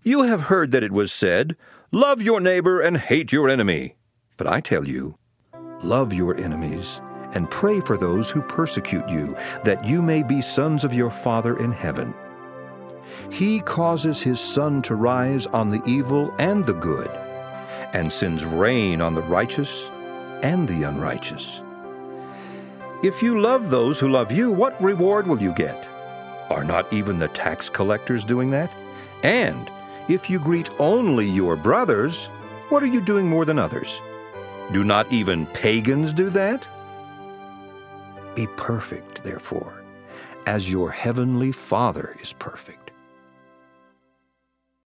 You have heard that it was said, 'Love your neighbor and hate your enemy.' But I tell you, love your enemies and pray for those who persecute you, that you may be sons of your Father in heaven. He causes his sun to rise on the evil and the good, and sends rain on the righteous and the unrighteous. If you love those who love you, what reward will you get? Are not even the tax collectors doing that? And if you greet only your brothers, what are you doing more than others? Do not even pagans do that? Be perfect, therefore, as your heavenly Father is perfect.